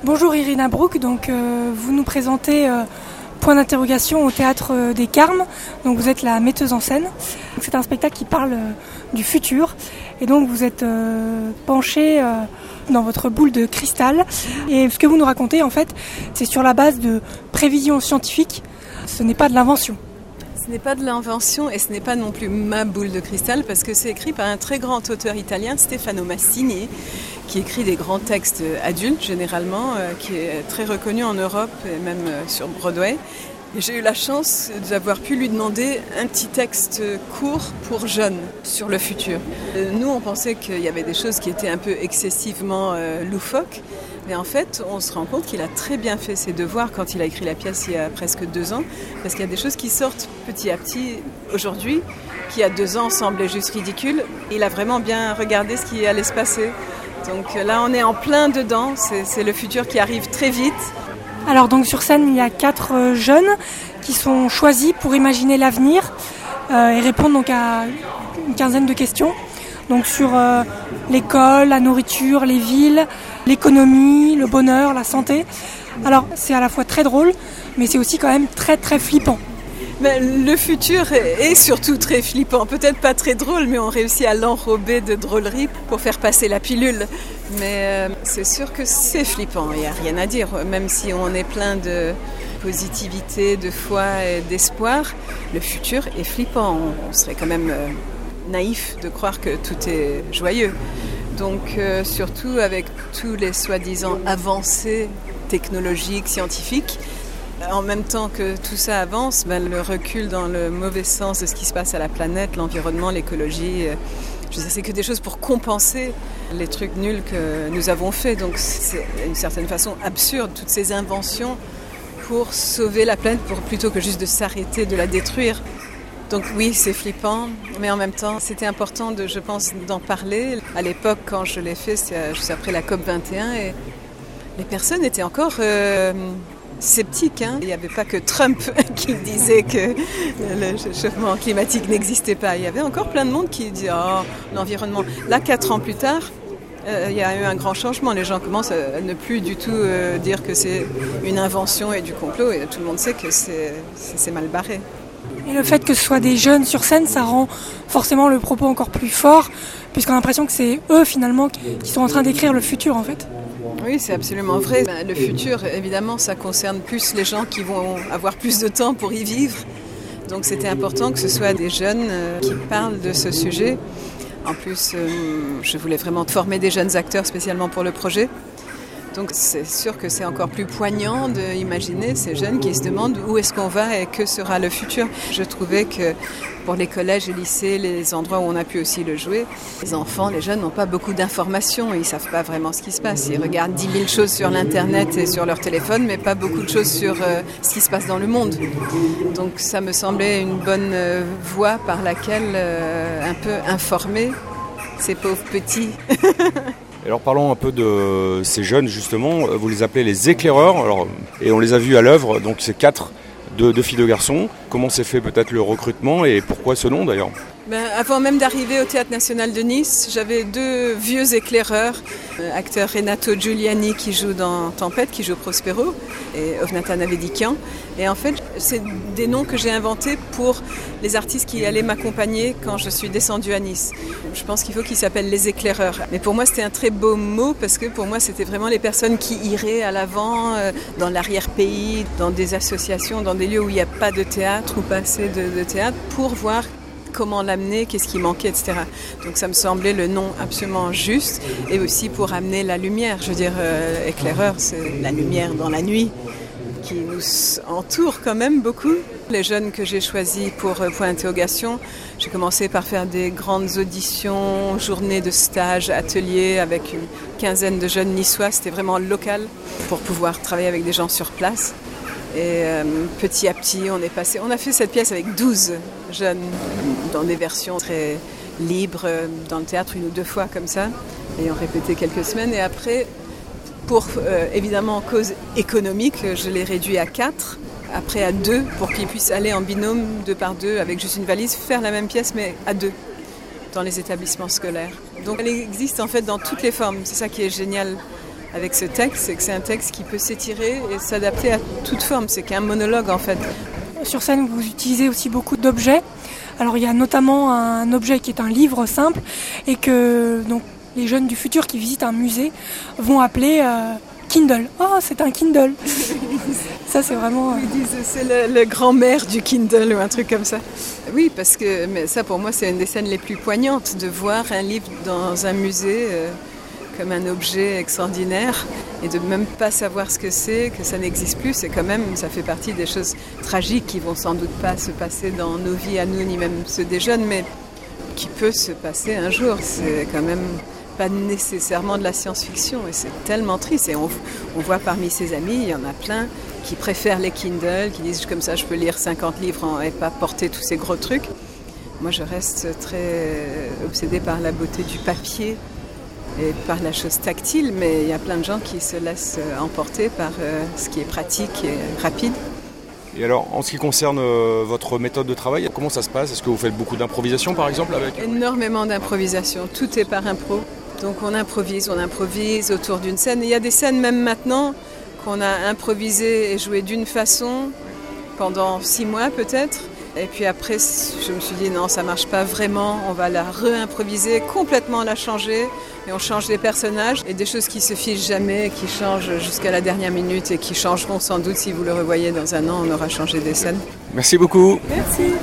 Bonjour Irina Brouk, donc vous nous présentez Point d'interrogation au Théâtre des Carmes, donc vous êtes la metteuse en scène. C'est un spectacle qui parle du futur et donc vous êtes penchée dans votre boule de cristal et ce que vous nous racontez en fait c'est sur la base de prévisions scientifiques, ce n'est pas de l'invention. Ce n'est pas de l'invention et ce n'est pas non plus ma boule de cristal parce que c'est écrit par un très grand auteur italien, Stefano Massini, qui écrit des grands textes adultes généralement, qui est très reconnu en Europe et même sur Broadway. Et j'ai eu la chance d'avoir pu lui demander un petit texte court pour jeunes sur le futur. Nous, on pensait qu'il y avait des choses qui étaient un peu excessivement loufoques, mais en fait, on se rend compte qu'il a très bien fait ses devoirs quand il a écrit la pièce il y a presque 2 ans, parce qu'il y a des choses qui sortent petit à petit aujourd'hui, qui il y a 2 ans semblaient juste ridicules. Il a vraiment bien regardé ce qui allait se passer. Donc là, on est en plein dedans, c'est le futur qui arrive très vite. Alors donc sur scène, il y a 4 jeunes qui sont choisis pour imaginer l'avenir et répondre donc à une quinzaine de questions. Donc sur l'école, la nourriture, les villes, l'économie, le bonheur, la santé. Alors c'est à la fois très drôle, mais c'est aussi quand même très très flippant. Mais le futur est surtout très flippant, peut-être pas très drôle, mais on réussit à l'enrober de drôlerie pour faire passer la pilule. Mais c'est sûr que c'est flippant, il n'y a rien à dire, même si on est plein de positivité, de foi et d'espoir, le futur est flippant, on serait quand même naïf de croire que tout est joyeux. Donc surtout avec tous les soi-disant avancées technologiques, scientifiques, en même temps que tout ça avance, le recul dans le mauvais sens de ce qui se passe à la planète, l'environnement, l'écologie, c'est que des choses pour compenser les trucs nuls que nous avons faits. Donc c'est d'une certaine façon absurde, toutes ces inventions pour sauver la planète, plutôt que juste de s'arrêter de la détruire. Donc oui, c'est flippant, mais en même temps, c'était important, je pense, d'en parler. À l'époque, quand je l'ai fait, c'était juste après la COP21, et les personnes étaient encore sceptiques. Il n'y avait pas que Trump qui disait que le réchauffement climatique n'existait pas. Il y avait encore plein de monde qui disait « Oh, l'environnement ». Là, 4 ans plus tard, il y a eu un grand changement. Les gens commencent à ne plus du tout dire que c'est une invention et du complot, et tout le monde sait que c'est mal barré. Et le fait que ce soit des jeunes sur scène, ça rend forcément le propos encore plus fort, puisqu'on a l'impression que c'est eux finalement qui sont en train d'écrire le futur en fait. Oui, c'est absolument vrai. Le futur, évidemment, ça concerne plus les gens qui vont avoir plus de temps pour y vivre. Donc c'était important que ce soit des jeunes qui parlent de ce sujet. En plus, je voulais vraiment former des jeunes acteurs spécialement pour le projet. Donc c'est sûr que c'est encore plus poignant d'imaginer ces jeunes qui se demandent où est-ce qu'on va et que sera le futur. Je trouvais que pour les collèges et lycées, les endroits où on a pu aussi le jouer, les enfants, les jeunes n'ont pas beaucoup d'informations, ils ne savent pas vraiment ce qui se passe. Ils regardent 10 000 choses sur l'internet et sur leur téléphone, mais pas beaucoup de choses sur ce qui se passe dans le monde. Donc ça me semblait une bonne voie par laquelle un peu informer ces pauvres petits. Alors parlons un peu de ces jeunes justement, vous les appelez les éclaireurs, et on les a vus à l'œuvre, donc c'est 4 de filles, de garçons. Comment s'est fait peut-être le recrutement et pourquoi ce nom d'ailleurs ? Avant même d'arriver au Théâtre National de Nice, j'avais 2 vieux éclaireurs, acteur Renato Giuliani qui joue dans Tempête, qui joue Prospero, et Ovnatan Avedikian. Et en fait, c'est des noms que j'ai inventés pour les artistes qui allaient m'accompagner quand je suis descendue à Nice. Je pense qu'il faut qu'ils s'appellent les éclaireurs. Mais pour moi, c'était un très beau mot parce que pour moi, c'était vraiment les personnes qui iraient à l'avant, dans l'arrière-pays, dans des associations, dans des lieux où il n'y a pas de théâtre ou pas assez de théâtre, pour voir comment l'amener, qu'est-ce qui manquait, etc. Donc ça me semblait le nom absolument juste, et aussi pour amener la lumière. Je veux dire, éclaireur, c'est la lumière dans la nuit qui nous entoure quand même beaucoup. Les jeunes que j'ai choisis pour Point d'interrogation, j'ai commencé par faire des grandes auditions, journées de stage, ateliers avec une quinzaine de jeunes niçois. C'était vraiment local pour pouvoir travailler avec des gens sur place. Et petit à petit, on a fait cette pièce avec 12 jeunes dans des versions très libres, dans le théâtre 1 ou 2 fois comme ça, et on répétait quelques semaines. Et après, pour évidemment cause économique, je l'ai réduit à 4, après à 2, pour qu'ils puissent aller en binôme 2 par 2 avec juste une valise, faire la même pièce mais à 2 dans les établissements scolaires. Donc elle existe en fait dans toutes les formes, c'est ça qui est génial avec ce texte, c'est que c'est un texte qui peut s'étirer et s'adapter à toute forme. C'est qu'un monologue en fait. Sur scène, vous utilisez aussi beaucoup d'objets. Alors il y a notamment un objet qui est un livre simple et que donc, les jeunes du futur qui visitent un musée vont appeler Kindle. Oh, c'est un Kindle. Ça, c'est vraiment... Ils disent c'est le grand-mère du Kindle ou un truc comme ça. Oui, parce que mais ça pour moi c'est une des scènes les plus poignantes de voir un livre dans un musée comme un objet extraordinaire et de même pas savoir ce que c'est, que ça n'existe plus, c'est quand même, ça fait partie des choses tragiques qui vont sans doute pas se passer dans nos vies à nous, ni même ceux des jeunes, mais qui peut se passer un jour. C'est quand même pas nécessairement de la science-fiction et c'est tellement triste. Et on voit parmi ses amis, il y en a plein qui préfèrent les Kindle, qui disent comme ça je peux lire 50 livres et pas porter tous ces gros trucs. Moi je reste très obsédée par la beauté du papier et par la chose tactile, mais il y a plein de gens qui se laissent emporter par ce qui est pratique et rapide. Et alors, en ce qui concerne votre méthode de travail, comment ça se passe ? Est-ce que vous faites beaucoup d'improvisation, par exemple avec... Énormément d'improvisation, tout est par impro. Donc on improvise autour d'une scène. Il y a des scènes même maintenant qu'on a improvisées et jouées d'une façon pendant 6 mois peut-être. Et puis après, je me suis dit non, ça marche pas vraiment, on va la réimproviser, complètement la changer. Et on change les personnages et des choses qui se figent jamais, qui changent jusqu'à la dernière minute et qui changeront sans doute si vous le revoyez dans un an, on aura changé des scènes. Merci beaucoup. Merci.